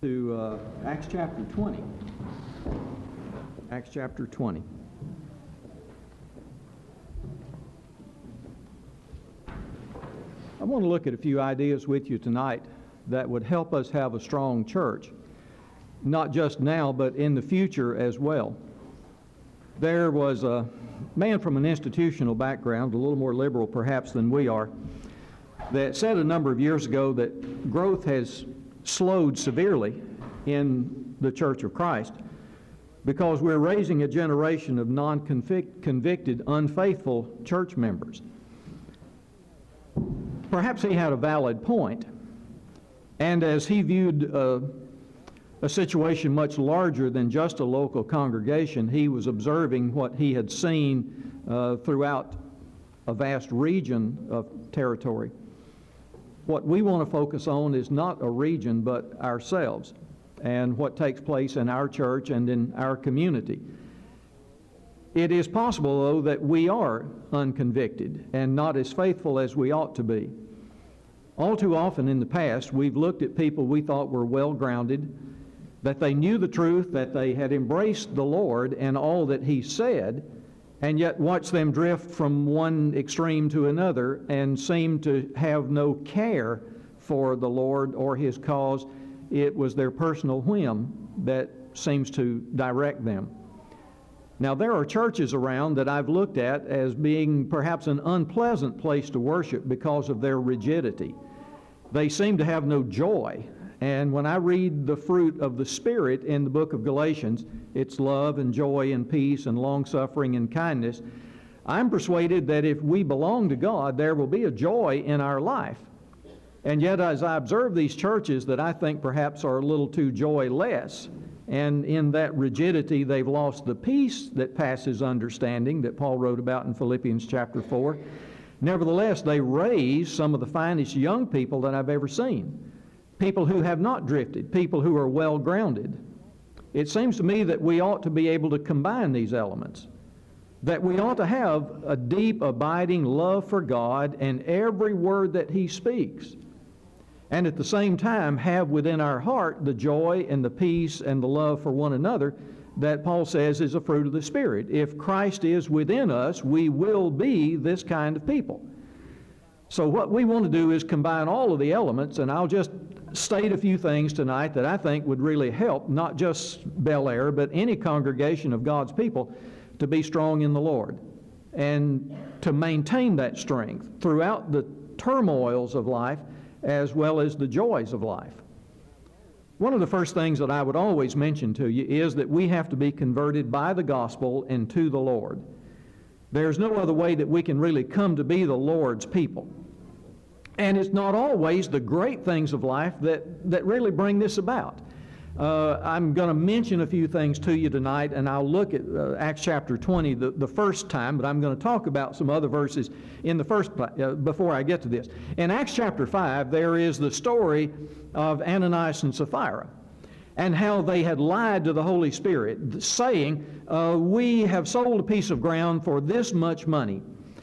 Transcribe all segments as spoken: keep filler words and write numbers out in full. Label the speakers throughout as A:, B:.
A: to uh, Acts chapter twenty. Acts chapter twenty. I want to look at a few ideas with you tonight that would help us have a strong church, not just now, but in the future as well. There was a man from an institutional background, a little more liberal perhaps than we are, that said a number of years ago that growth has slowed severely in the Church of Christ because we're raising a generation of non-convicted, unfaithful church members. Perhaps he had a valid point, and as he viewed uh, a situation much larger than just a local congregation, he was observing what he had seen uh, throughout a vast region of territory. What we want to focus on is not a region, but ourselves and what takes place in our church and in our community. It is possible, though, that we are unconvicted and not as faithful as we ought to be. All too often in the past, we've looked at people we thought were well-grounded, that they knew the truth, that they had embraced the Lord and all that He said, and yet watch them drift from one extreme to another and seem to have no care for the Lord or His cause. It was their personal whim that seems to direct them. Now, there are churches around that I've looked at as being perhaps an unpleasant place to worship because of their rigidity. They seem to have no joy. And when I read the fruit of the Spirit in the book of Galatians, it's love and joy and peace and long-suffering and kindness. I'm persuaded that if we belong to God, there will be a joy in our life. And yet, as I observe these churches that I think perhaps are a little too joyless, and in that rigidity they've lost the peace that passes understanding that Paul wrote about in Philippians chapter four, nevertheless, they raise some of the finest young people that I've ever seen. People who have not drifted, people who are well-grounded. It seems to me that we ought to be able to combine these elements, that we ought to have a deep, abiding love for God and every word that He speaks, and at the same time have within our heart the joy and the peace and the love for one another that Paul says is a fruit of the Spirit. If Christ is within us, we will be this kind of people. So what we want to do is combine all of the elements, and I'll just state a few things tonight that I think would really help not just Bel Air, but any congregation of God's people to be strong in the Lord and to maintain that strength throughout the turmoils of life as well as the joys of life. One of the first things that I would always mention to you is that we have to be converted by the gospel and to the Lord. There's no other way that we can really come to be the Lord's people. And it's not always the great things of life that, that really bring this about. Uh, I'm going to mention a few things to you tonight, and I'll look at uh, Acts chapter twenty the, the first time, but I'm going to talk about some other verses in the first uh, before I get to this. In Acts chapter five, there is the story of Ananias and Sapphira and how they had lied to the Holy Spirit, saying, uh, we have sold a piece of ground for this much money.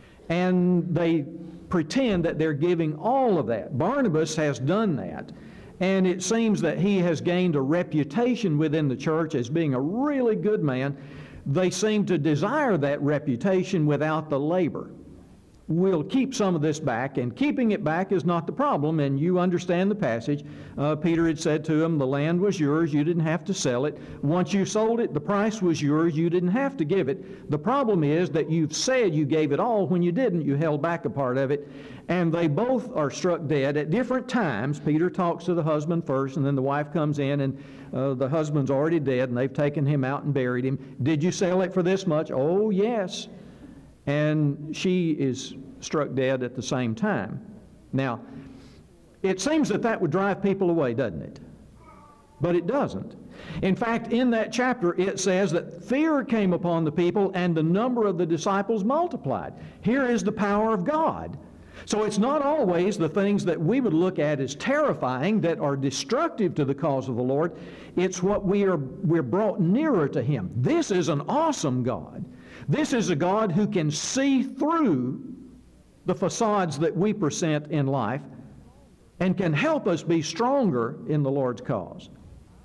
A: And they pretend that they're giving all of that. Barnabas has done that, and it seems that he has gained a reputation within the church as being a really good man. They seem to desire that reputation without the labor. We'll keep some of this back, and keeping it back is not the problem, and you understand the passage. Uh, Peter had said to him, the land was yours, you didn't have to sell it. Once you sold it, the price was yours, you didn't have to give it. The problem is that you've said you gave it all when you didn't, you held back a part of it, and they both are struck dead at different times. Peter talks to the husband first, and then the wife comes in, and uh, the husband's already dead, and they've taken him out and buried him. Did you sell it for this much? Oh, yes. And she is struck dead at the same time. Now, it seems that that would drive people away, doesn't it? But it doesn't. In fact, in that chapter, it says that fear came upon the people and the number of the disciples multiplied. Here is the power of God. So it's not always the things that we would look at as terrifying that are destructive to the cause of the Lord. It's what we are, we're brought nearer to Him. This is an awesome God. This is a God who can see through the facades that we present in life and can help us be stronger in the Lord's cause.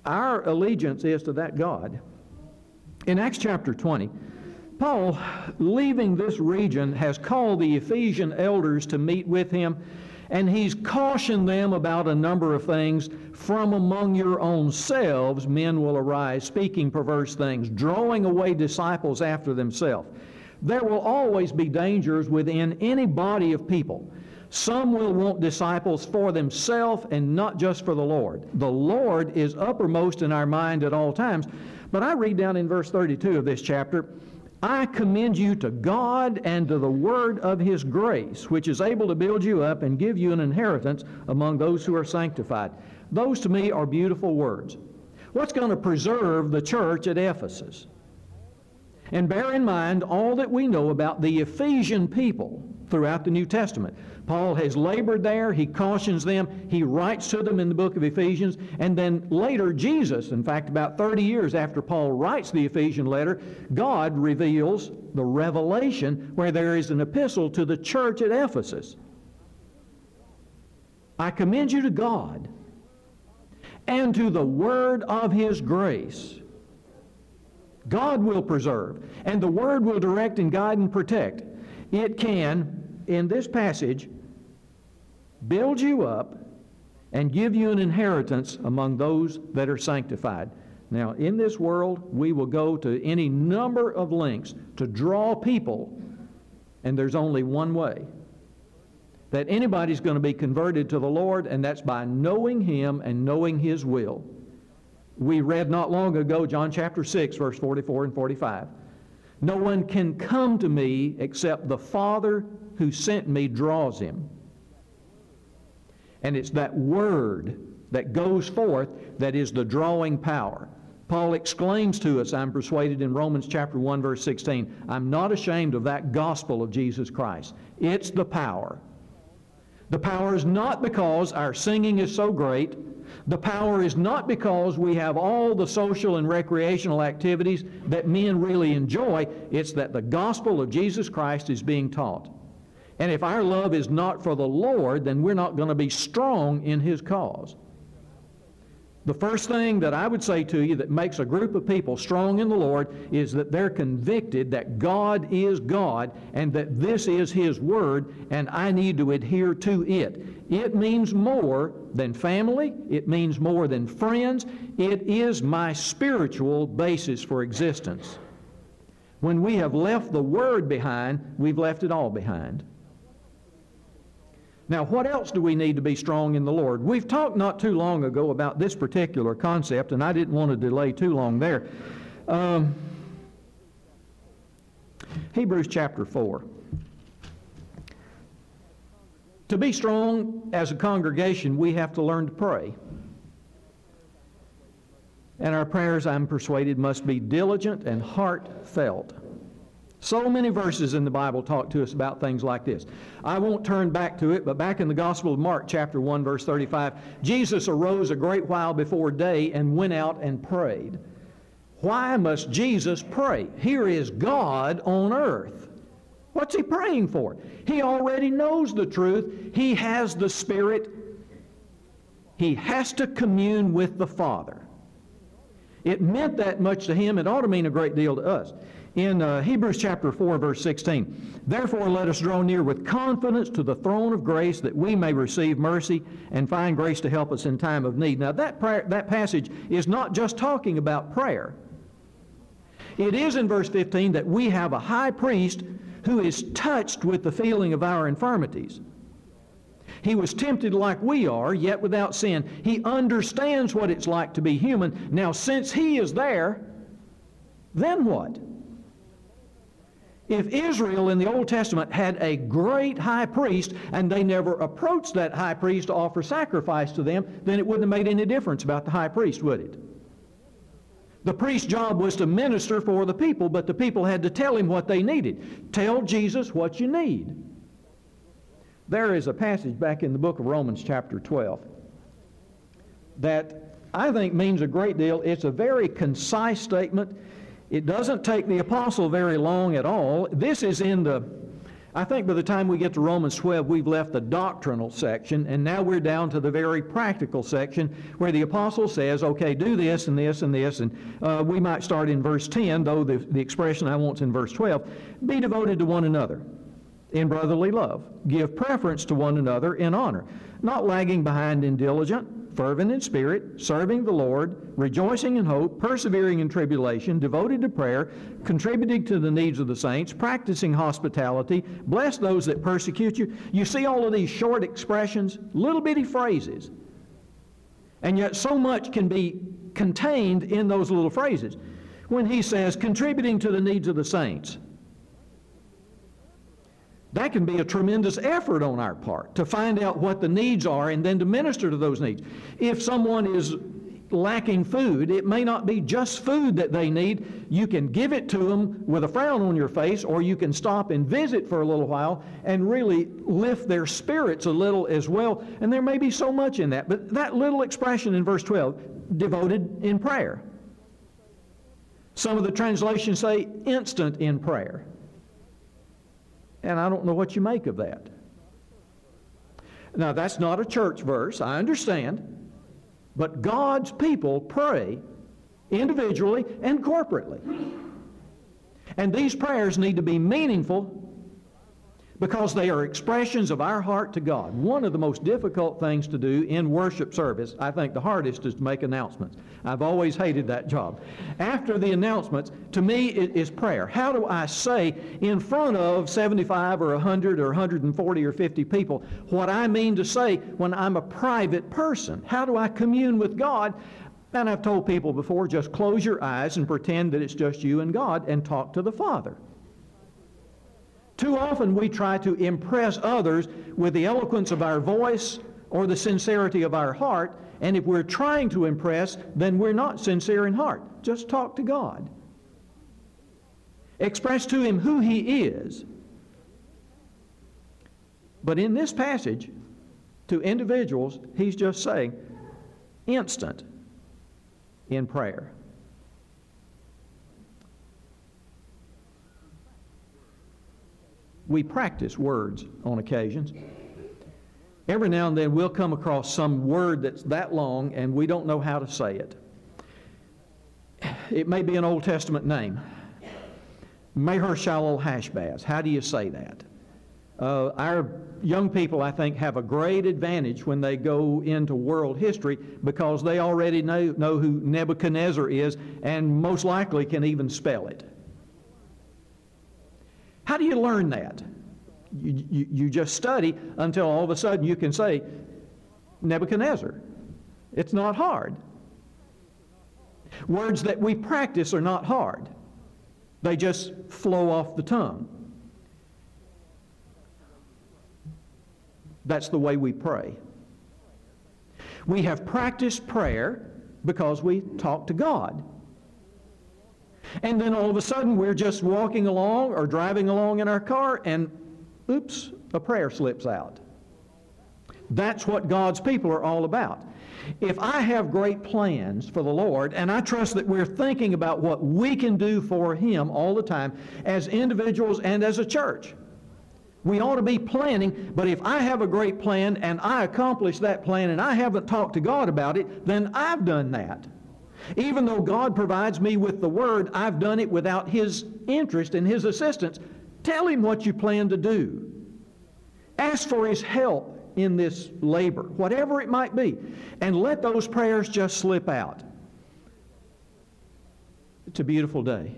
A: our allegiance is to that God. In Acts chapter twenty, Paul, leaving this region, has called the Ephesian elders to meet with him, and he's cautioned them about a number of things. From among your own selves men will arise, speaking perverse things, drawing away disciples after themselves. There will always be dangers within any body of people. Some will want disciples for themselves and not just for the Lord. The Lord is uppermost in our mind at all times. But I read down in verse thirty-two of this chapter, I commend you to God and to the word of His grace, which is able to build you up and give you an inheritance among those who are sanctified. Those to me are beautiful words. What's going to preserve the church at Ephesus? And bear in mind all that we know about the Ephesian people throughout the New Testament. Paul has labored there, he cautions them, he writes to them in the book of Ephesians, and then later Jesus, in fact about thirty years after Paul writes the Ephesian letter, God reveals the revelation where there is an epistle to the church at Ephesus. I commend you to God and to the word of His grace. God will preserve, and the Word will direct and guide and protect. It can, in this passage, build you up and give you an inheritance among those that are sanctified. Now, in this world, we will go to any number of lengths to draw people, and there's only one way that anybody's going to be converted to the Lord, and that's by knowing Him and knowing His will. We read not long ago, John chapter six, verse forty-four and forty-five. No one can come to me except the Father who sent me draws him. And it's that word that goes forth that is the drawing power. Paul exclaims to us, I'm persuaded, in Romans chapter one, verse sixteen, I'm not ashamed of that gospel of Jesus Christ. It's the power. The power is not because our singing is so great. The power is not because we have all the social and recreational activities that men really enjoy. It's that the gospel of Jesus Christ is being taught. And if our love is not for the Lord, then we're not going to be strong in His cause. The first thing that I would say to you that makes a group of people strong in the Lord is that they're convicted that God is God and that this is His Word and I need to adhere to it. It means more than family. It means more than friends. It is my spiritual basis for existence. When we have left the Word behind, we've left it all behind. Now, what else do we need to be strong in the Lord? We've talked not too long ago about this particular concept, and I didn't want to delay too long there. Um, Hebrews chapter four. To be strong as a congregation, we have to learn to pray. And our prayers, I'm persuaded, must be diligent and heartfelt. So many verses in the Bible talk to us about things like this. I won't turn back to it, but back in the Gospel of Mark, chapter one, verse thirty-five, Jesus arose a great while before day and went out and prayed. Why must Jesus pray? Here is God on earth. What's He praying for? He already knows the truth. He has the Spirit. He has to commune with the Father. It meant that much to Him. It ought to mean a great deal to us. In uh, Hebrews chapter four, verse sixteen, therefore let us draw near with confidence to the throne of grace that we may receive mercy and find grace to help us in time of need. Now that, prayer, that passage is not just talking about prayer. It is in verse fifteen that we have a high priest who is touched with the feeling of our infirmities. He was tempted like we are, yet without sin. He understands what it's like to be human. Now, since He is there, then what? If Israel in the Old Testament had a great high priest and they never approached that high priest to offer sacrifice to them, then it wouldn't have made any difference about the high priest, would it? The priest's job was to minister for the people, but the people had to tell him what they needed. Tell Jesus what you need. There is a passage back in the book of Romans chapter twelve that I think means a great deal. It's a very concise statement. It doesn't take the apostle very long at all. This is in the, I think by the time we get to Romans twelve, we've left the doctrinal section, and now we're down to the very practical section where the apostle says, okay, do this and this and this, and uh, we might start in verse ten, though the, the expression I want's in verse twelve. Be devoted to one another in brotherly love. Give preference to one another in honor, not lagging behind in diligent, fervent in spirit, serving the Lord, rejoicing in hope, persevering in tribulation, devoted to prayer, contributing to the needs of the saints, practicing hospitality, bless those that persecute you. You see all of these short expressions, little bitty phrases, and yet so much can be contained in those little phrases. When he says, contributing to the needs of the saints, that can be a tremendous effort on our part to find out what the needs are and then to minister to those needs. If someone is lacking food, it may not be just food that they need. You can give it to them with a frown on your face, or you can stop and visit for a little while and really lift their spirits a little as well. And there may be so much in that. But that little expression in verse twelve, devoted in prayer. Some of the translations say instant in prayer. And I don't know what you make of that. Now, that's not a church verse, I understand. But God's people pray individually and corporately. And these prayers need to be meaningful because they are expressions of our heart to God. One of the most difficult things to do in worship service, I think the hardest, is to make announcements. I've always hated that job. After the announcements, to me, it is prayer. How do I say in front of seventy-five or one hundred or one hundred forty or fifty people what I mean to say when I'm a private person? How do I commune with God? And I've told people before, just close your eyes and pretend that it's just you and God and talk to the Father. Too often we try to impress others with the eloquence of our voice or the sincerity of our heart, and if we're trying to impress, then we're not sincere in heart. Just talk to God. Express to Him who He is. But in this passage, to individuals, He's just saying, instant in prayer. We practice words on occasions. Every now and then we'll come across some word that's that long and we don't know how to say it. It may be an Old Testament name. Maher-shalal-hash-baz. How do you say that? Uh, our young people, I think, have a great advantage when they go into world history because they already know, know who Nebuchadnezzar is and most likely can even spell it. How do you learn that? You, you, you just study until all of a sudden you can say Nebuchadnezzar. It's not hard. Words that we practice are not hard. They just flow off the tongue. That's the way we pray. We have practiced prayer because we talk to God. And then all of a sudden we're just walking along or driving along in our car and oops, a prayer slips out. That's what God's people are all about. If I have great plans for the Lord, and I trust that we're thinking about what we can do for Him all the time as individuals and as a church, we ought to be planning. But if I have a great plan and I accomplish that plan and I haven't talked to God about it, then I've done that. Even though God provides me with the Word, I've done it without His interest and His assistance. Tell Him what you plan to do. Ask for His help in this labor, whatever it might be, and let those prayers just slip out. It's a beautiful day.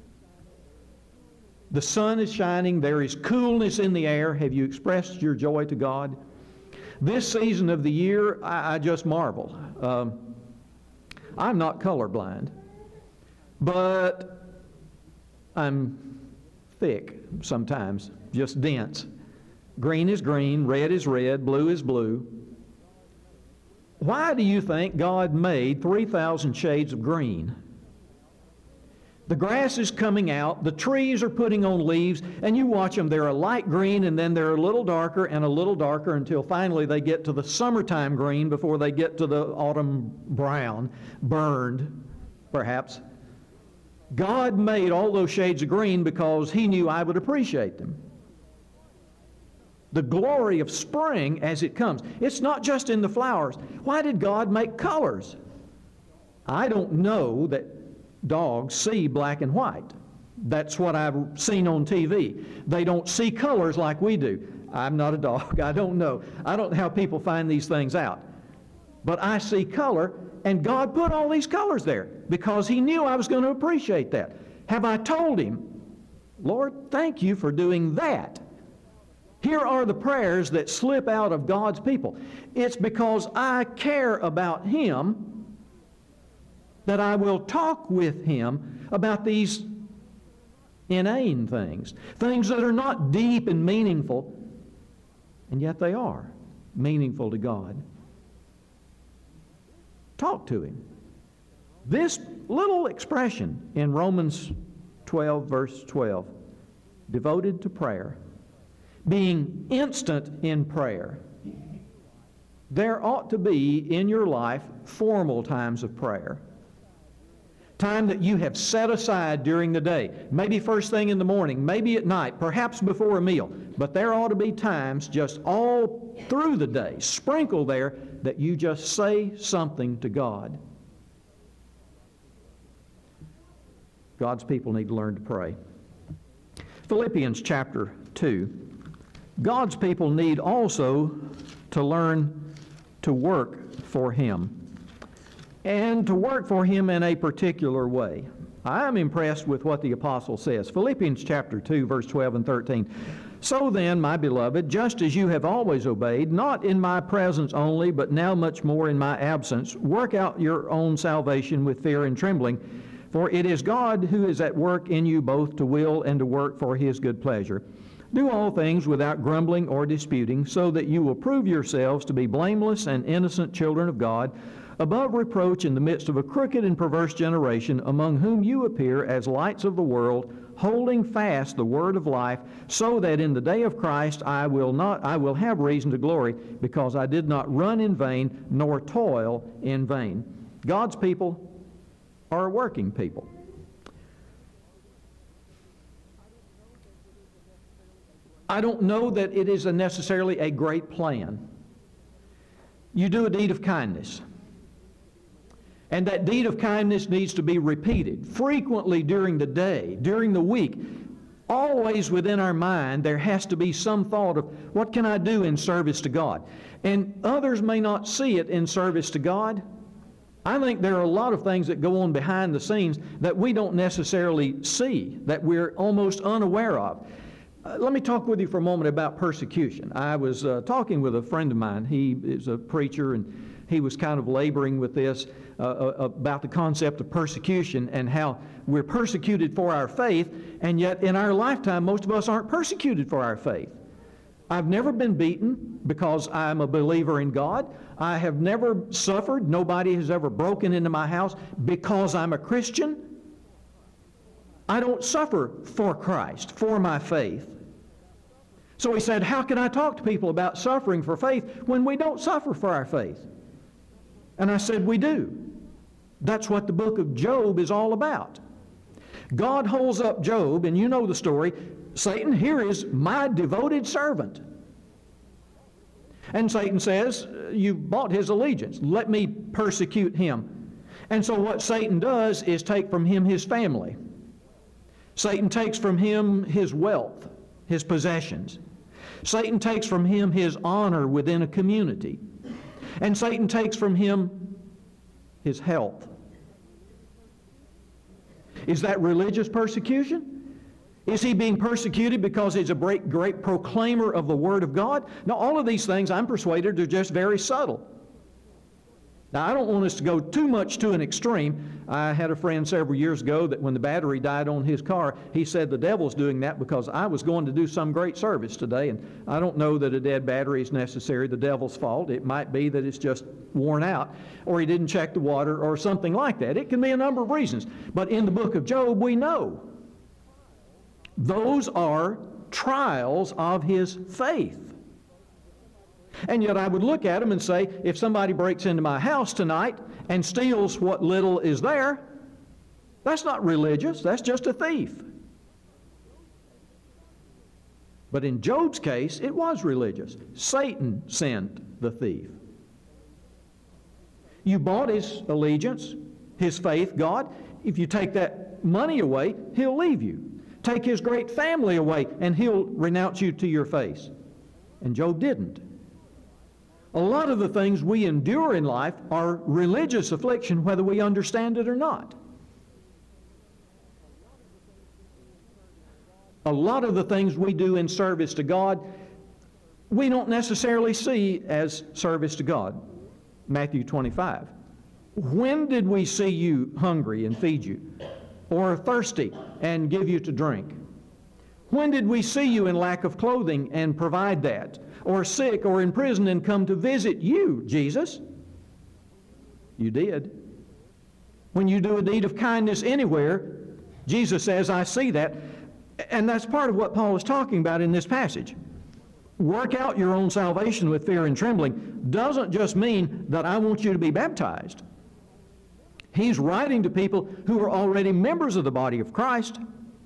A: The sun is shining. There is coolness in the air. Have you expressed your joy to God? This season of the year, I, I just marvel. Um, I'm not colorblind, but I'm thick sometimes, just dense. Green is green, red is red, blue is blue. Why do you think God made three thousand shades of green? The grass is coming out, the trees are putting on leaves, and you watch them. They're a light green, and then they're a little darker and a little darker until finally they get to the summertime green before they get to the autumn brown, burned, perhaps. God made all those shades of green because He knew I would appreciate them. the glory of spring as it comes. It's not just in the flowers. Why did God make colors? I don't know that dogs see black and white. That's what I've seen on T V. They don't see colors like we do. I'm not a dog. I don't know. I don't know how people find these things out. But I see color, and God put all these colors there because He knew I was going to appreciate that. Have I told Him, Lord, thank you for doing that? Here are the prayers that slip out of God's people. It's because I care about Him that I will talk with Him about these inane things, things that are not deep and meaningful, and yet they are meaningful to God. Talk to Him. This little expression in Romans twelve, verse twelve, devoted to prayer, being instant in prayer. There ought to be in your life formal times of prayer. Time that you have set aside during the day, maybe first thing in the morning, maybe at night, perhaps before a meal. But there ought to be times just all through the day, sprinkled there, that you just say something to God. God's people need to learn to pray. Philippians chapter two. God's people need also to learn to work for Him, and to work for Him in a particular way. I am impressed with what the apostle says. Philippians chapter two, verse twelve and thirteen. So then, my beloved, just as you have always obeyed, not in my presence only, but now much more in my absence, work out your own salvation with fear and trembling, for it is God who is at work in you both to will and to work for His good pleasure. Do all things without grumbling or disputing, so that you will prove yourselves to be blameless and innocent children of God, above reproach in the midst of a crooked and perverse generation, among whom you appear as lights of the world, holding fast the word of life, so that in the day of Christ I will not I will have reason to glory, because I did not run in vain nor toil in vain. God's people are a working people. I don't know that it is a necessarily a great plan. You do a deed of kindness. And that deed of kindness needs to be repeated frequently during the day, during the week. Always within our mind, there has to be some thought of, what can I do in service to God? And others may not see it in service to God. I think there are a lot of things that go on behind the scenes that we don't necessarily see, that we're almost unaware of. Uh, let me talk with you for a moment about persecution. I was uh, talking with a friend of mine. He is a preacher, and he was kind of laboring with this uh, about the concept of persecution and how we're persecuted for our faith, and yet in our lifetime most of us aren't persecuted for our faith. I've never been beaten because I'm a believer in God. I have never suffered. Nobody has ever broken into my house because I'm a Christian. I don't suffer for Christ, for my faith. So he said, how can I talk to people about suffering for faith when we don't suffer for our faith? And I said, we do. That's what the book of Job is all about. God holds up Job, and you know the story. Satan, here is my devoted servant. And Satan says, you've bought his allegiance. Let me persecute him. And so what Satan does is take from him his family. Satan takes from him his wealth, his possessions. Satan takes from him his honor within a community. And Satan takes from him his health. Is that religious persecution? Is he being persecuted because he's a great, great proclaimer of the Word of God? Now, all of these things, I'm persuaded, are just very subtle. Now, I don't want us to go too much to an extreme. I had a friend several years ago that when the battery died on his car, he said the devil's doing that because I was going to do some great service today, and I don't know that a dead battery is necessarily the devil's fault. It might be that it's just worn out, or he didn't check the water, or something like that. It can be a number of reasons. But in the book of Job, we know those are trials of his faith. And yet I would look at them and say, if somebody breaks into my house tonight and steals what little is there, that's not religious, that's just a thief. But in Job's case, it was religious. Satan sent the thief. You bought his allegiance, his faith, God. If you take that money away, he'll leave you. Take his great family away, and he'll renounce you to your face. And Job didn't. A lot of the things we endure in life are religious affliction, whether we understand it or not. A lot of the things we do in service to God, we don't necessarily see as service to God. Matthew twenty-five. When did we see you hungry and feed you, or thirsty and give you to drink? When did we see you in lack of clothing and provide that, or sick or in prison and come to visit you, Jesus? You did. When you do a deed of kindness anywhere, Jesus says, I see that. And that's part of what Paul is talking about in this passage. Work out your own salvation with fear and trembling doesn't just mean that I want you to be baptized. He's writing to people who are already members of the body of Christ.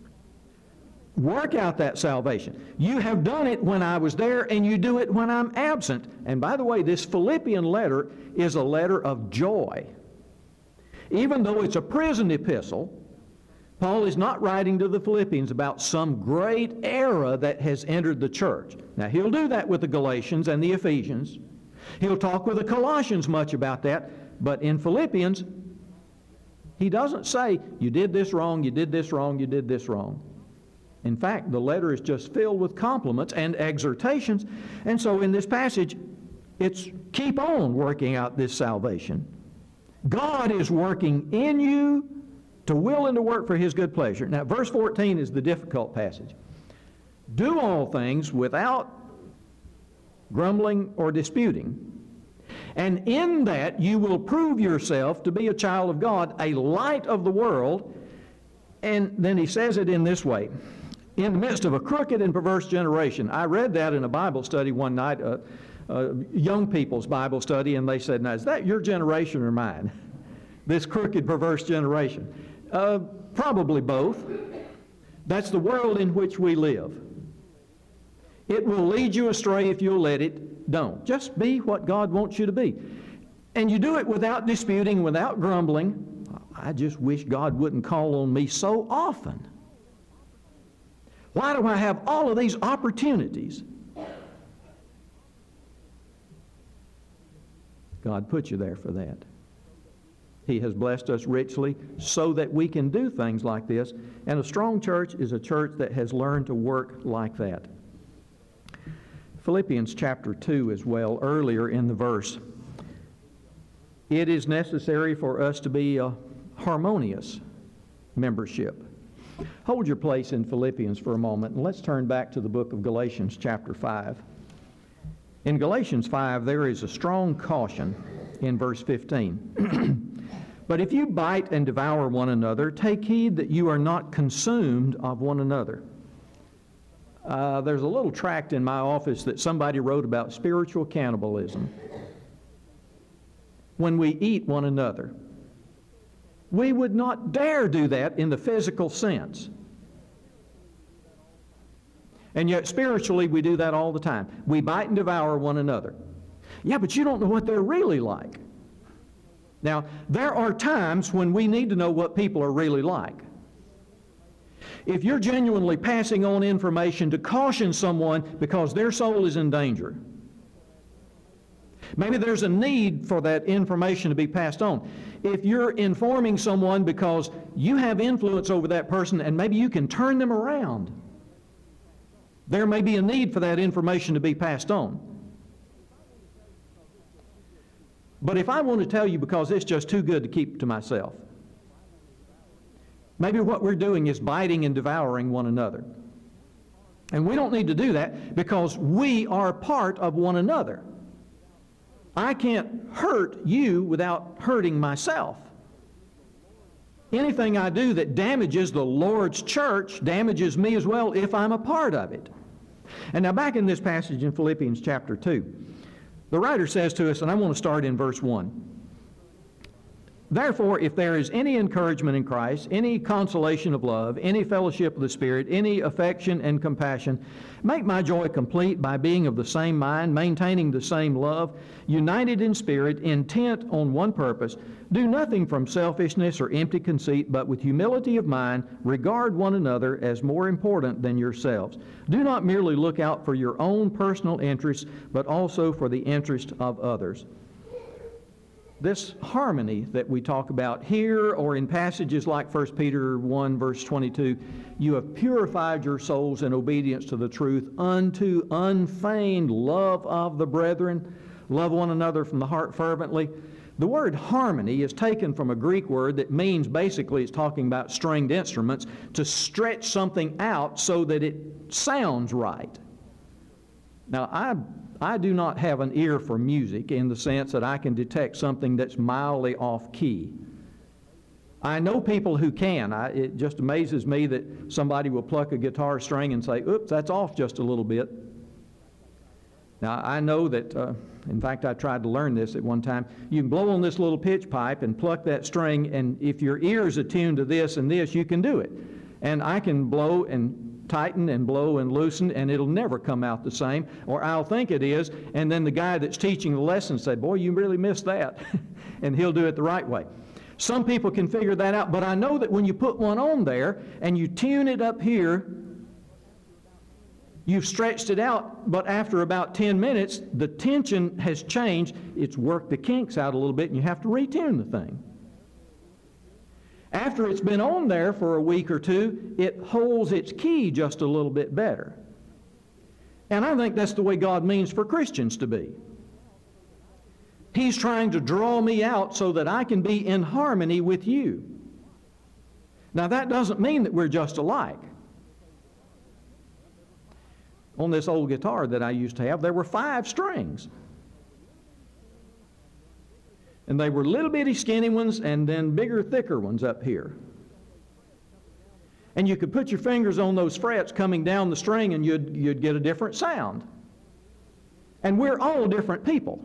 A: Work out that salvation. You have done it when I was there, and you do it when I'm absent. And by the way, this Philippian letter is a letter of joy. Even though it's a prison epistle, Paul is not writing to the Philippians about some great era that has entered the church. Now, he'll do that with the Galatians and the Ephesians. He'll talk with the Colossians much about that. But in Philippians, he doesn't say, you did this wrong, you did this wrong, you did this wrong. In fact, the letter is just filled with compliments and exhortations. And so in this passage, it's keep on working out this salvation. God is working in you to will and to work for his good pleasure. Now, verse fourteen is the difficult passage. Do all things without grumbling or disputing. And in that you will prove yourself to be a child of God, a light of the world. And then he says it in this way. In the midst of a crooked and perverse generation. I read that in a Bible study one night, a, a young people's Bible study, and they said, now, is that your generation or mine? This crooked, perverse generation. Uh, probably both. That's the world in which we live. It will lead you astray if you'll let it. Don't. Just be what God wants you to be. And you do it without disputing, without grumbling. I just wish God wouldn't call on me so often. Why do I have all of these opportunities? God put you there for that. He has blessed us richly so that we can do things like this. And a strong church is a church that has learned to work like that. Philippians chapter two as well, earlier in the verse. It is necessary for us to be a harmonious membership. Hold your place in Philippians for a moment, and let's turn back to the book of Galatians chapter five. In Galatians five, there is a strong caution in verse fifteen. But if you bite and devour one another, take heed that you are not consumed of one another. Uh, there's a little tract in my office that somebody wrote about spiritual cannibalism. When we eat one another, we would not dare do that in the physical sense. And yet spiritually we do that all the time. We bite and devour one another. Yeah, but you don't know what they're really like. Now, there are times when we need to know what people are really like. If you're genuinely passing on information to caution someone because their soul is in danger, maybe there's a need for that information to be passed on. If you're informing someone because you have influence over that person and maybe you can turn them around, there may be a need for that information to be passed on. But if I want to tell you because it's just too good to keep to myself, maybe what we're doing is biting and devouring one another. And we don't need to do that because we are part of one another. I can't hurt you without hurting myself. Anything I do that damages the Lord's church damages me as well if I'm a part of it. And now back in this passage in Philippians chapter two, the writer says to us, and I want to start in verse one, Therefore, if there is any encouragement in Christ, any consolation of love, any fellowship of the Spirit, any affection and compassion, make my joy complete by being of the same mind, maintaining the same love, united in spirit, intent on one purpose. Do nothing from selfishness or empty conceit, but with humility of mind, regard one another as more important than yourselves. Do not merely look out for your own personal interests, but also for the interest of others. This harmony that we talk about here or in passages like First Peter one verse twenty-two, you have purified your souls in obedience to the truth unto unfeigned love of the brethren. Love one another from the heart fervently. The word harmony is taken from a Greek word that means basically it's talking about stringed instruments, to stretch something out so that it sounds right. Now, I I do not have an ear for music in the sense that I can detect something that's mildly off key. I know people who can. I, it just amazes me that somebody will pluck a guitar string and say, oops, that's off just a little bit. Now, I know that, uh, in fact, I tried to learn this at one time. You can blow on this little pitch pipe and pluck that string, and if your ear is attuned to this and this, you can do it. And I can blow and tighten and blow and loosen, and it'll never come out the same, or I'll think it is, and then the guy that's teaching the lesson say, boy, you really missed that, and he'll do it the right way. Some people can figure that out, but I know that when you put one on there and you tune it up here, you've stretched it out, but after about ten minutes, the tension has changed. It's worked the kinks out a little bit, and you have to retune the thing. After it's been on there for a week or two, it holds its key just a little bit better. And I think that's the way God means for Christians to be. He's trying to draw me out so that I can be in harmony with you. Now, that doesn't mean that we're just alike. On this old guitar that I used to have, there were five strings. And they were little bitty skinny ones and then bigger, thicker ones up here. And you could put your fingers on those frets coming down the string and you'd, you'd get a different sound. And we're all different people.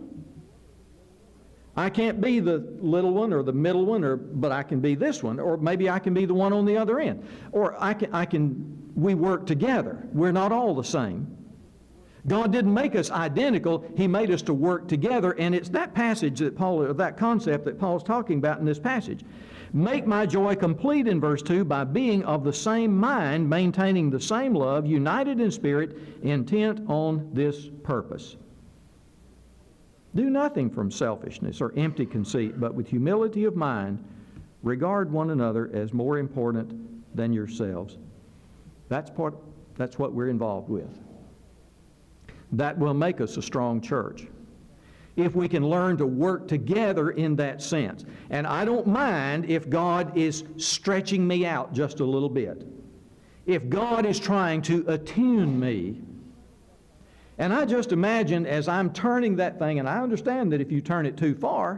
A: I can't be the little one or the middle one, or but I can be this one, or maybe I can be the one on the other end. Or I can, I can, we work together. We're not all the same. God didn't make us identical. He made us to work together, and it's that passage that Paul, or that concept that Paul's talking about in this passage. Make my joy complete in verse two by being of the same mind, maintaining the same love, united in spirit, intent on this purpose. Do nothing from selfishness or empty conceit, but with humility of mind, regard one another as more important than yourselves. That's part, that's what we're involved with. That will make us a strong church, if we can learn to work together in that sense. And I don't mind if God is stretching me out just a little bit. If God is trying to attune me. And I just imagine as I'm turning that thing, and I understand that if you turn it too far,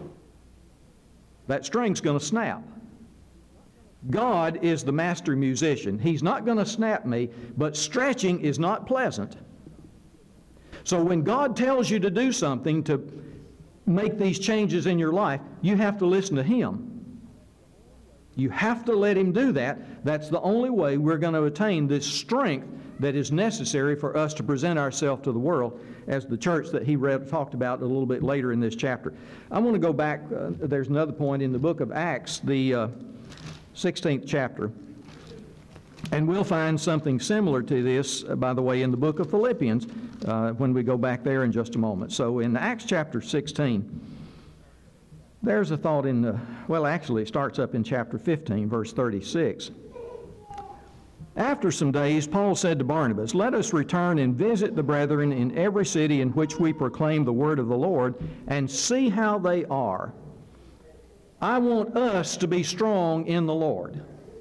A: that string's going to snap. God is the master musician. He's not going to snap me, but stretching is not pleasant. So when God tells you to do something, to make these changes in your life, you have to listen to Him. You have to let Him do that. That's the only way we're going to attain this strength that is necessary for us to present ourselves to the world as the church that he read, talked about a little bit later in this chapter. I want to go back. Uh, there's another point in the book of Acts, the uh, sixteenth chapter. And we'll find something similar to this, uh, by the way, in the book of Philippians uh, when we go back there in just a moment. So in Acts chapter sixteen, there's a thought in the, well, actually it starts up in chapter fifteen, verse thirty-six. After some days, Paul said to Barnabas, let us return and visit the brethren in every city in which we proclaim the word of the Lord and see how they are. I want us to be strong in the Lord,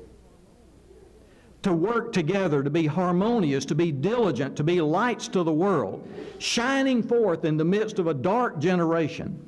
A: to work together, to be harmonious, to be diligent, to be lights to the world, shining forth in the midst of a dark generation.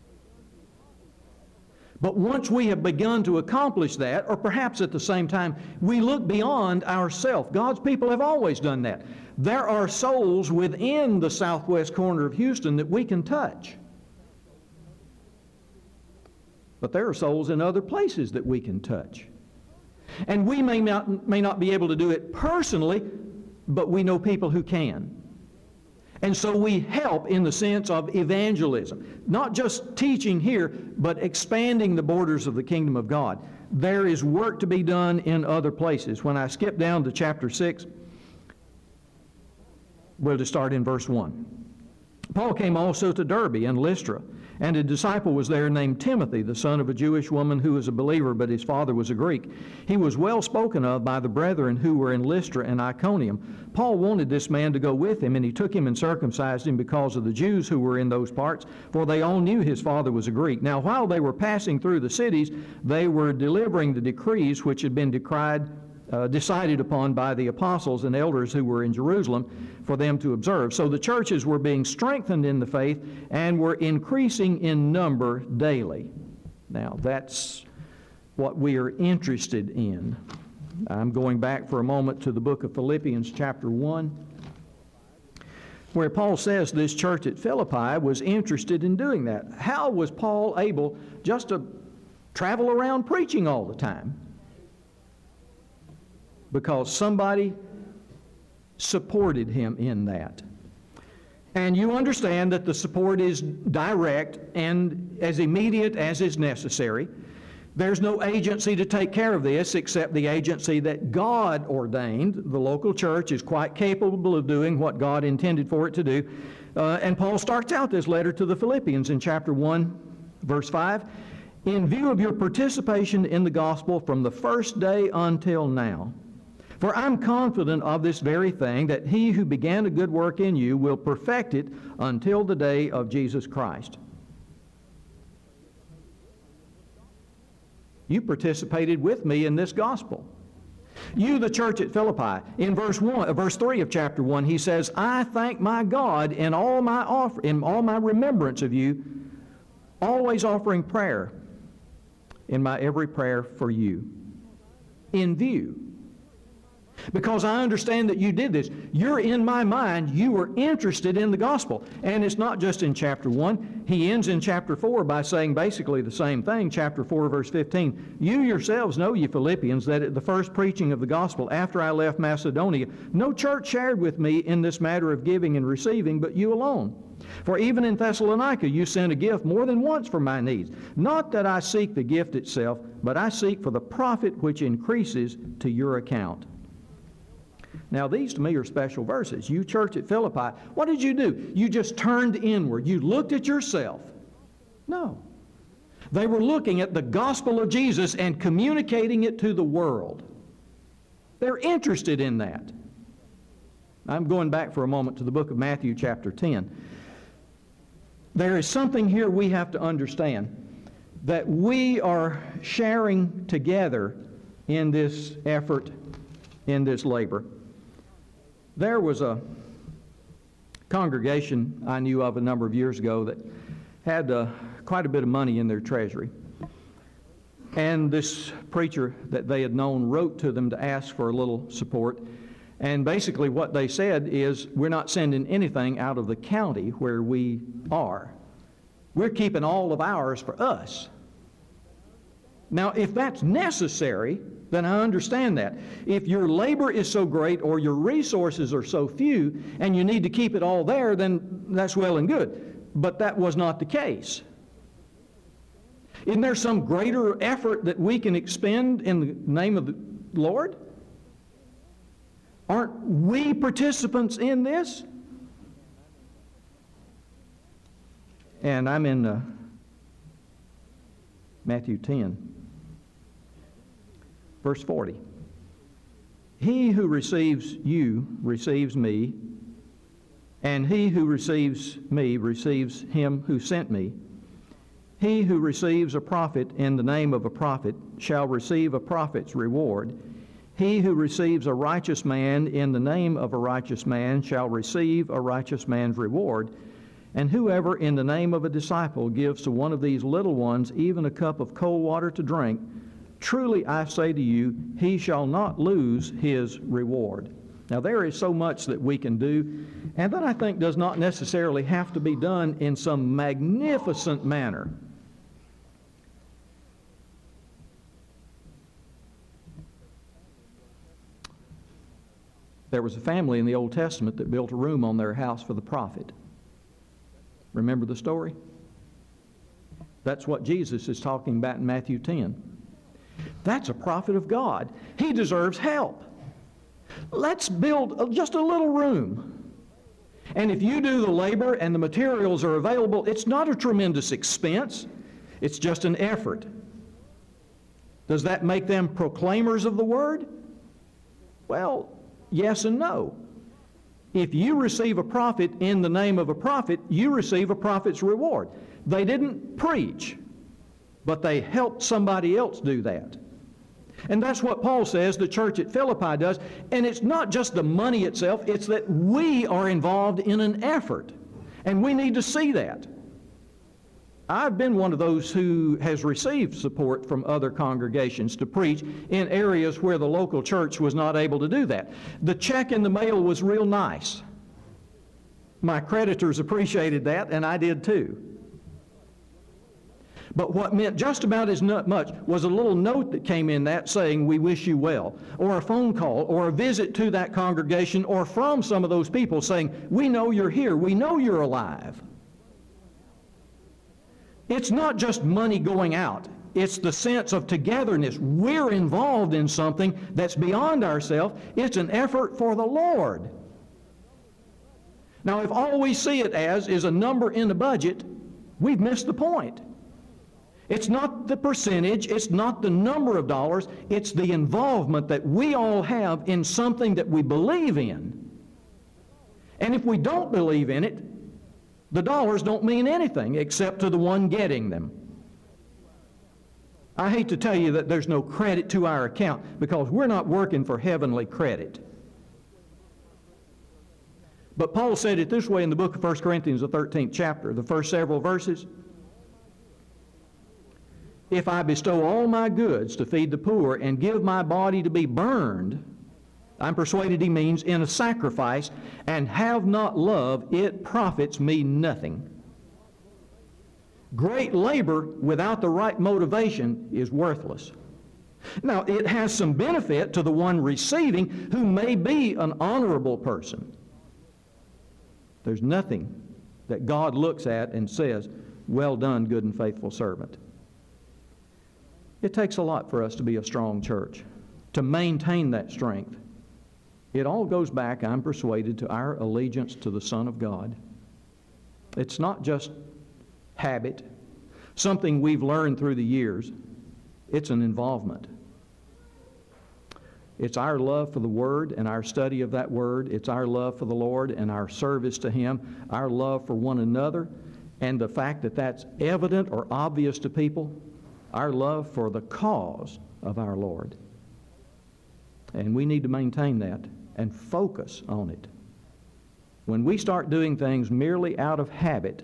A: But once we have begun to accomplish that, or perhaps at the same time, we look beyond ourselves. God's people have always done that. There are souls within the southwest corner of Houston that we can touch. But there are souls in other places that we can touch. And we may not, may not be able to do it personally, but we know people who can. And so we help in the sense of evangelism. Not just teaching here, but expanding the borders of the kingdom of God. There is work to be done in other places. When I skip down to chapter six, we'll just start in verse one. Paul came also to Derbe and Lystra, and a disciple was there named Timothy, the son of a Jewish woman who was a believer, but his father was a Greek. He was well spoken of by the brethren who were in Lystra and Iconium. Paul wanted this man to go with him, and he took him and circumcised him because of the Jews who were in those parts, for they all knew his father was a Greek. Now while they were passing through the cities, they were delivering the decrees which had been decried Uh, decided upon by the apostles and elders who were in Jerusalem for them to observe. So the churches were being strengthened in the faith and were increasing in number daily. Now that's what we are interested in. I'm going back for a moment to the book of Philippians chapter one, where Paul says this church at Philippi was interested in doing that. How was Paul able just to travel around preaching all the time? Because somebody supported him in that. And you understand that the support is direct and as immediate as is necessary. There's no agency to take care of this except the agency that God ordained. The local church is quite capable of doing what God intended for it to do. Uh, and Paul starts out this letter to the Philippians in chapter one, verse five. In view of your participation in the gospel from the first day until now, for I'm confident of this very thing, that he who began a good work in you will perfect it until the day of Jesus Christ. You participated with me in this gospel. You, the church at Philippi, in verse one, uh, verse three of chapter one, he says, I thank my God in all my offer, in all my remembrance of you, always offering prayer in my every prayer for you. In view. Because I understand that you did this. You're in my mind. You were interested in the gospel. And it's not just in chapter one. He ends in chapter four by saying basically the same thing. Chapter four, verse fifteen. You yourselves know, ye Philippians, that at the first preaching of the gospel after I left Macedonia, no church shared with me in this matter of giving and receiving, but you alone. For even in Thessalonica you sent a gift more than once for my needs. Not that I seek the gift itself, but I seek for the profit which increases to your account. Now, these to me are special verses. You church at Philippi, what did you do? You just turned inward. You looked at yourself. No. They were looking at the gospel of Jesus and communicating it to the world. They're interested in that. I'm going back for a moment to the book of Matthew chapter ten. There is something here we have to understand, that we are sharing together in this effort, in this labor. There was a congregation I knew of a number of years ago that had uh, quite a bit of money in their treasury. And this preacher that they had known wrote to them to ask for a little support. And basically what they said is, we're not sending anything out of the county where we are. We're keeping all of ours for us. Now, if that's necessary, then I understand that. If your labor is so great or your resources are so few and you need to keep it all there, then that's well and good. But that was not the case. Isn't there some greater effort that we can expend in the name of the Lord? Aren't we participants in this? And I'm in uh, Matthew ten. Verse forty. He who receives you receives me, and he who receives me receives him who sent me. He who receives a prophet in the name of a prophet shall receive a prophet's reward. He who receives a righteous man in the name of a righteous man shall receive a righteous man's reward. And whoever in the name of a disciple gives to one of these little ones even a cup of cold water to drink, truly I say to you, he shall not lose his reward. Now there is so much that we can do, and that I think does not necessarily have to be done in some magnificent manner. There was a family in the Old Testament that built a room on their house for the prophet. Remember the story? That's what Jesus is talking about in Matthew ten. That's a prophet of God. He deserves help. Let's build just a little room. And if you do the labor and the materials are available, it's not a tremendous expense. It's just an effort. Does that make them proclaimers of the word? Well, yes and no. If you receive a prophet in the name of a prophet, you receive a prophet's reward. They didn't preach, but they helped somebody else do that. And that's what Paul says the church at Philippi does. And it's not just the money itself, it's that we are involved in an effort. And we need to see that. I've been one of those who has received support from other congregations to preach in areas where the local church was not able to do that. The check in the mail was real nice. My creditors appreciated that, and I did too. But what meant just about as much was a little note that came in that saying, "We wish you well," or a phone call, or a visit to that congregation, or from some of those people saying, "We know you're here. We know you're alive." It's not just money going out. It's the sense of togetherness. We're involved in something that's beyond ourselves. It's an effort for the Lord. Now, if all we see it as is a number in the budget, we've missed the point. It's not the percentage, it's not the number of dollars, it's the involvement that we all have in something that we believe in. And if we don't believe in it, the dollars don't mean anything except to the one getting them. I hate to tell you that there's no credit to our account because we're not working for heavenly credit. But Paul said it this way in the book of First Corinthians, the thirteenth chapter, the first several verses. If I bestow all my goods to feed the poor and give my body to be burned, I'm persuaded he means in a sacrifice, and have not love, it profits me nothing. Great labor without the right motivation is worthless. Now, it has some benefit to the one receiving who may be an honorable person. There's nothing that God looks at and says, "Well done, good and faithful servant." It takes a lot for us to be a strong church, to maintain that strength. It all goes back, I'm persuaded, to our allegiance to the Son of God. It's not just habit, something we've learned through the years. It's an involvement. It's our love for the Word and our study of that Word. It's our love for the Lord and our service to Him, our love for one another, and the fact that that's evident or obvious to people, our love for the cause of our Lord. And we need to maintain that and focus on it. When we start doing things merely out of habit,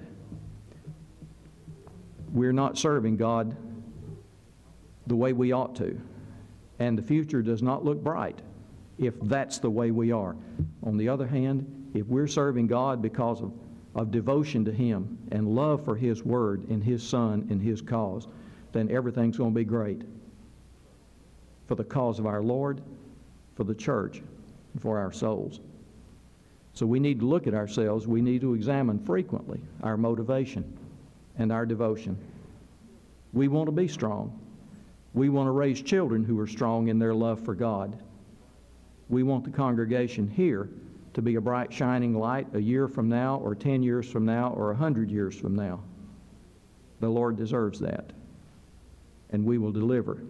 A: we're not serving God the way we ought to. And the future does not look bright if that's the way we are. On the other hand, if we're serving God because of, of devotion to Him and love for His Word and His Son and His cause, then everything's going to be great for the cause of our Lord, for the church, and for our souls. So we need to look at ourselves. We need to examine frequently our motivation and our devotion. We want to be strong. We want to raise children who are strong in their love for God. We want the congregation here to be a bright, shining light a year from now, or ten years from now, or a hundred years from now. The Lord deserves that. And we will deliver.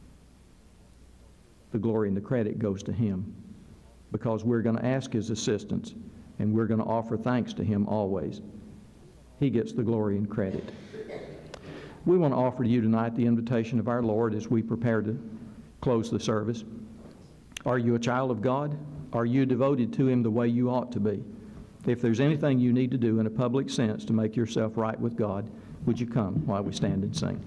A: The glory and the credit goes to Him, because we're going to ask His assistance, and we're going to offer thanks to Him always. He gets the glory and credit. We want to offer to you tonight the invitation of our Lord as we prepare to close the service. Are you a child of God? Are you devoted to Him the way you ought to be? If there's anything you need to do in a public sense to make yourself right with God, would you come while we stand and sing?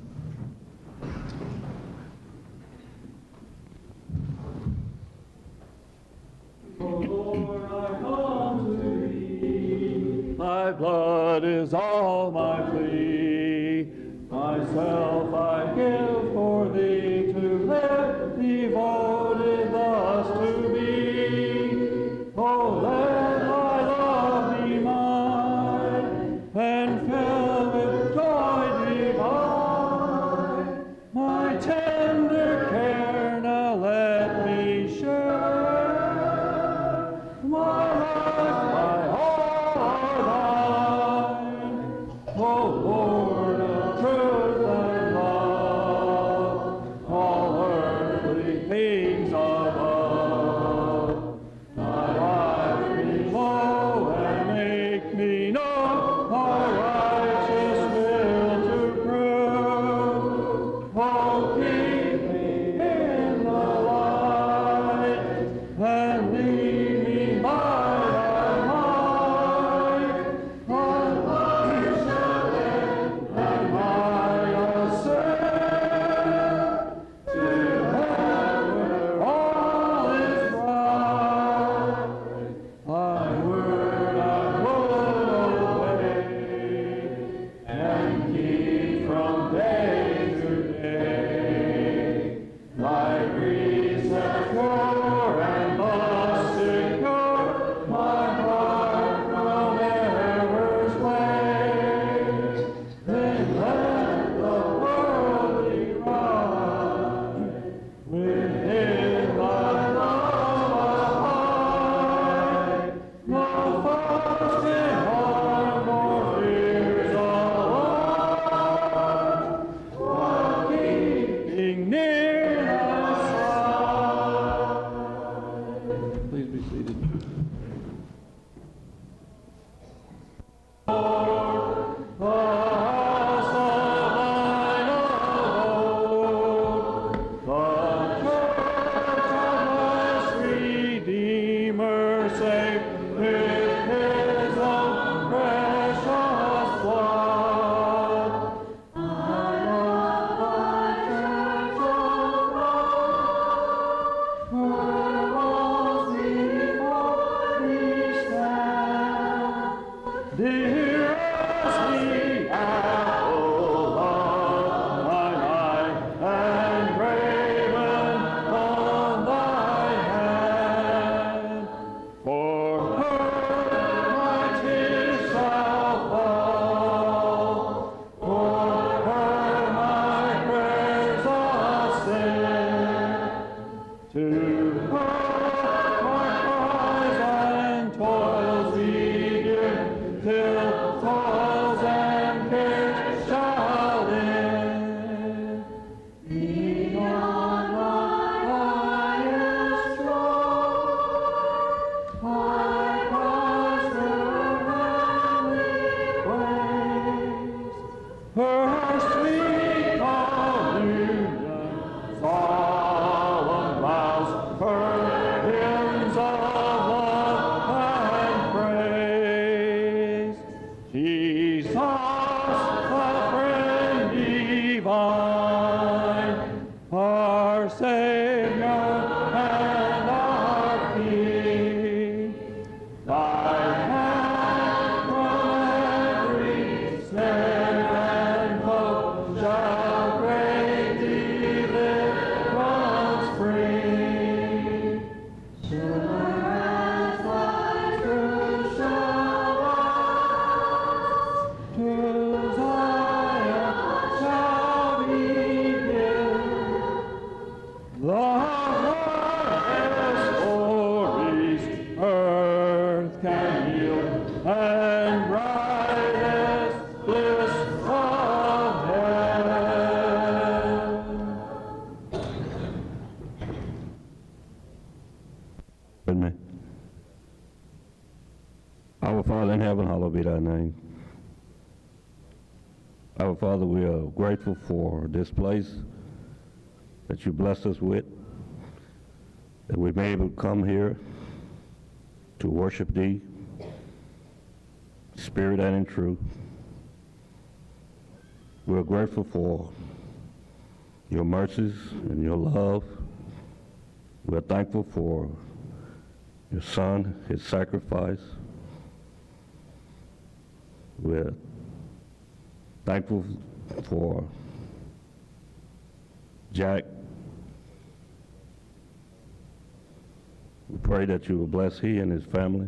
B: O Lord, I come to Thee. Thy blood is all my plea. Myself I give for Thee, to live devoted thus to Thee. thine, our Savior and our King. Thy hand from every snare and foe shall great deliverance bring. Sure as thy truth shall rise, to Zion shall be built. The highest glories earth can yield, and brightest bliss of heaven.
C: With me. Our Father in heaven, hallowed be thy name. Our Father, we are grateful for this place that you blessed us with, that we may be able to come here to worship thee, spirit and in truth. We're grateful for your mercies and your love. We're thankful for your Son, his sacrifice. We're thankful for Jack. We pray that you will bless he and his family,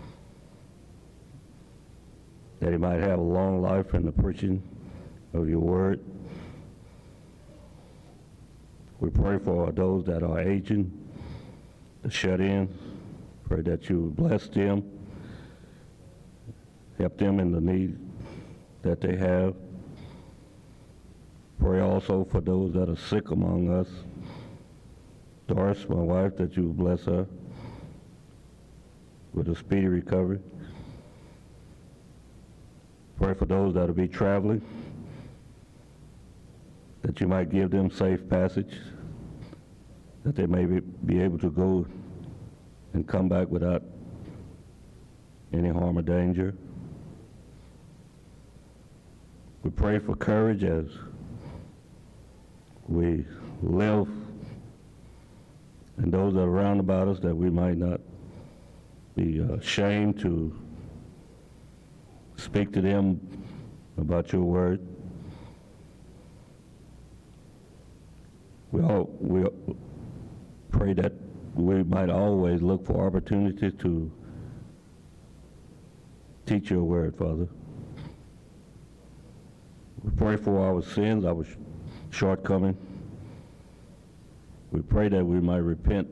C: that he might have a long life in the preaching of your word. We pray for those that are aging, the shut-ins. Pray that you will bless them, help them in the need that they have. Pray also for those that are sick among us. Doris, my wife, that you will bless her with a speedy recovery. Pray for those that will be traveling, that you might give them safe passage, that they may be, be able to go and come back without any harm or danger. We pray for courage as we live, and those that are around about us, that we might not be ashamed to speak to them about your word. We all we pray that we might always look for opportunities to teach your word, Father. We pray for our sins, our shortcomings. We pray that we might repent,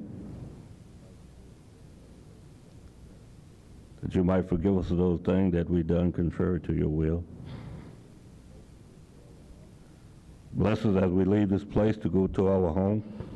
C: that you might forgive us of those things that we've done contrary to your will. Bless us as we leave this place to go to our home.